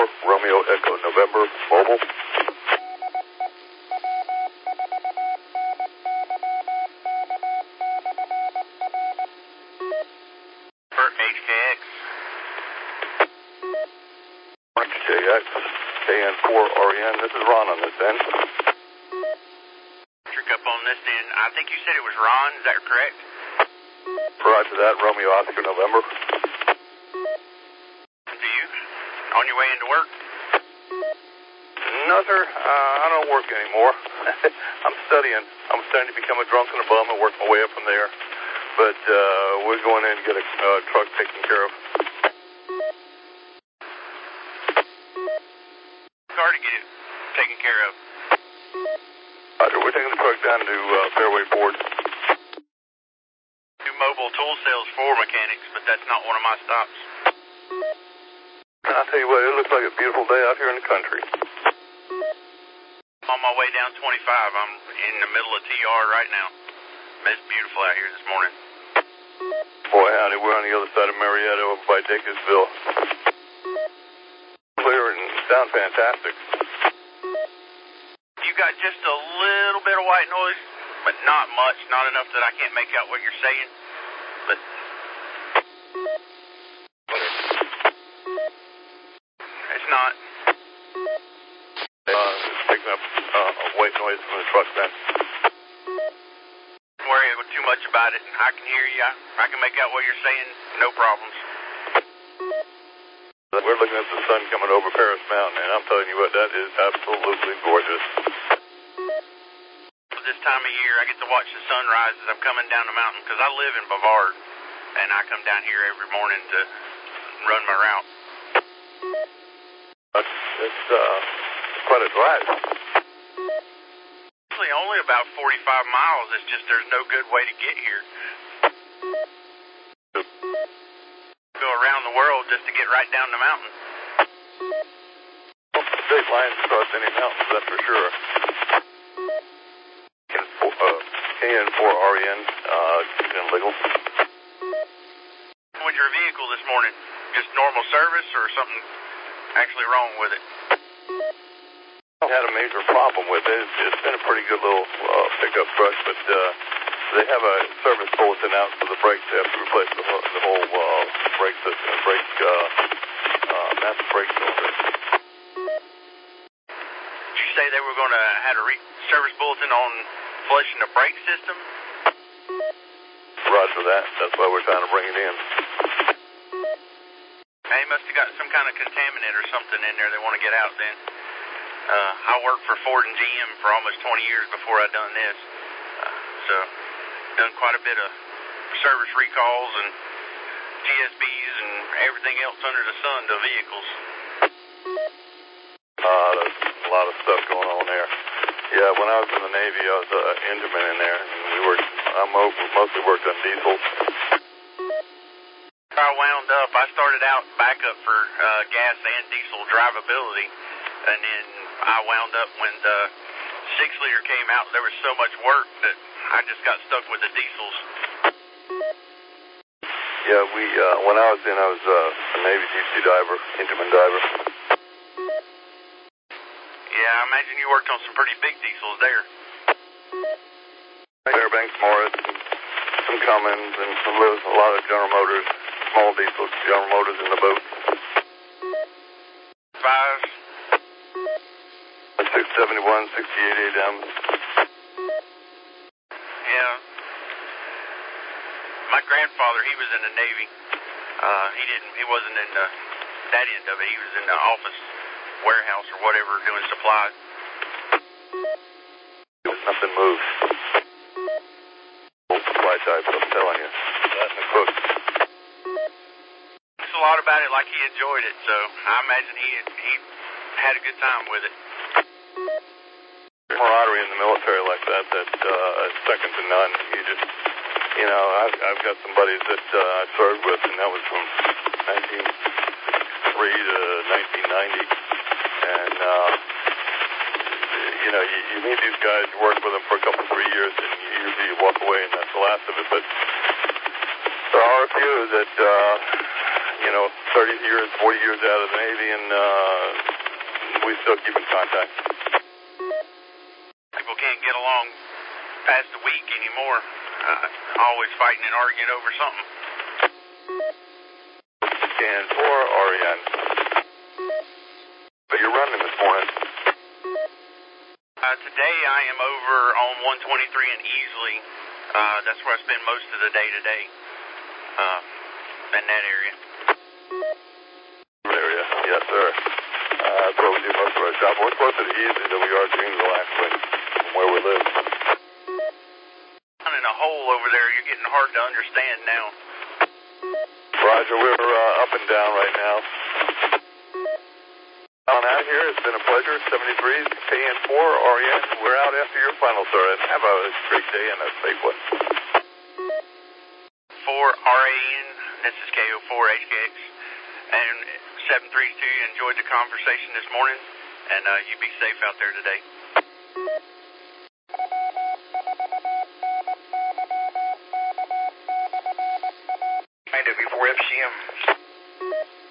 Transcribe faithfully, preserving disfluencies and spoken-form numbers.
four, Romeo Echo November, mobile. For H K X. H K X, K N four R N, this is Ron on this end. Trick up on this end. I think you said it was Ron, is that correct? Prior to that, Romeo Oscar November. Do you? On your way into work? No, sir. Uh, I don't work anymore. I'm studying. I'm starting to become a drunk and a bum and work my way up from there. But uh, we're going in to get a uh, truck taken care of. Car to get it taken care of. Roger, we're taking the truck down to uh, Fairway Ford. Do mobile tool sales for mechanics, but that's not one of my stops. I'll tell you what, it looks like a beautiful day out here in the country. On my way down twenty-five, I'm in the middle of T R right now. It's beautiful out here this morning. Boy, howdy, we're on the other side of Marietta over by Dacresville. Clear and sound fantastic. You got just a little bit of white noise, but not much, not enough that I can't make out what you're saying. But it's not. Uh, it's picking up uh, white noise from the truck then. Don't worry too much about it. I can hear you. I, I can make out what you're saying. No problems. We're looking at the sun coming over Paris Mountain, and I'm telling you what, that is absolutely gorgeous. This time of year, I get to watch the sunrise as I'm coming down the mountain, because I live in Bavard, and I come down here every morning to run my route. It's, it's uh, quite a drive. Actually, only about forty-five miles. It's just there's no good way to get here. Go around the world just to get right down the mountain. Well, state lines across any mountains, that's for sure. K N four R N, uh, keeping legal. What's your vehicle this morning? Just normal service or something actually wrong with it? I had a major problem with it. It's, it's been a pretty good little uh, pickup truck, but uh, they have a service bulletin out for the brakes. They have to replace the, whole- the whole uh, brake system, brake, uh, uh, master brake cylinder. Did you say they were going to have a re- service bulletin on flushing the brake system? Roger that. That's why we're trying to bring it in. They must have got some kind of contaminant or something in there they want to get out then. Uh, I worked for Ford and G M for almost twenty years before I done this. Uh, so, done quite a bit of service recalls and G S Bs and everything else under the sun to vehicles. Uh, there's a lot of stuff going on there. Yeah, when I was in the Navy, I was an uh, engineman in there, and we worked, I mostly worked on diesels. I wound up, I started out backup for uh, gas and diesel drivability, and then I wound up when the six liter came out, there was so much work that I just got stuck with the diesels. Yeah, we, uh, when I was in, I was uh, a Navy deep sea diver, engineman diver. Yeah, I imagine you worked on some pretty big diesels there. Fairbanks Morris, and some Cummins, and some, a lot of General Motors, small diesels, General Motors in the boat. Five. six seventy-one, sixty-eight A M. Yeah. My grandfather, he was in the Navy. Uh, he didn't, he wasn't in the, that end of it. He was in the office warehouse or whatever doing supplies. Nothing moves. Old supply type, I'm telling you. That and the cook. It's a lot about it like he enjoyed it, so I imagine he he had a good time with it. Camaraderie in the military like that, that uh, is second to none. You just, you know, I've, I've got some buddies that uh, I served with, and that was from nineteen sixty-three to nineteen ninety. And, uh, you know, you, you meet these guys, you work with them for a couple, three years, and you, usually you walk away, and that's the last of it. But there are a few that, uh, you know, thirty years, forty years out of the Navy, and uh, we still keep in contact. People can't get along past a week anymore. Uh, always fighting and arguing over something. And for R E N. But you're running this morning. Uh, today I am over on one twenty-three and Easley. Uh, that's where I spend most of the day today. Uh, in that area. Area, yes, sir. Uh, that's where we do most of our job. We're closer to Easley than we are to Greenville, actually, from where we live. In a hole over there, you're getting hard to understand now. Roger, we're uh, up and down right now. On out here, it's been a pleasure. seventy-three, K N four, R E N. We're out after your final, sir, and have a great day and a safe one. four R A N, this is K O four H K X, and seven three two, you enjoyed the conversation this morning, and uh, you be safe out there today. W four F C M.